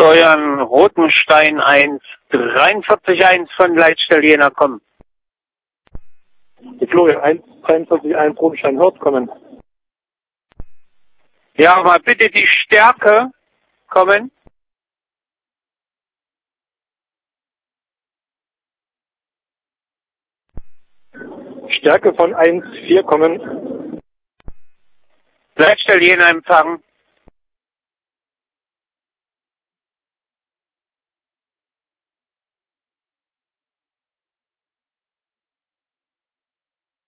Florian Rotenstein 1, 43.1 von Leitstelle Jena kommen. Die Florian 1, 43.1 Rotenstein hört kommen. Ja, mal bitte die Stärke kommen. Stärke von 1,4 kommen. Leitstelle Jena empfangen.